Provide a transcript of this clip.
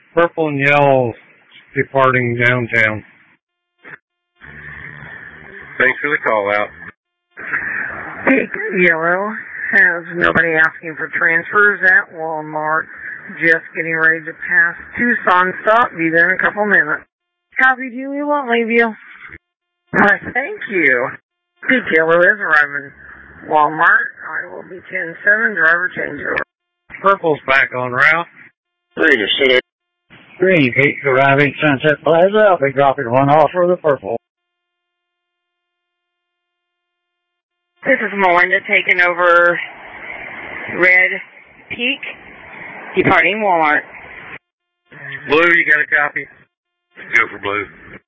Purple and yellow departing downtown. Thanks for the call out. Pink yellow has nobody asking for transfers at Walmart. Just getting ready to pass Tucson stop. Be there in a couple minutes. Copy, Julie. Won't leave you. Why, thank you. Pink yellow is arriving. Walmart. I will be 10-7. Driver changeover. Purple's back on route. Roger, sit. Green, Pete, arriving Sunset Plaza. I'll be dropping one off for the purple. This is Melinda taking over Red Peak, departing Walmart. Blue, you got a copy? Let's go for Blue.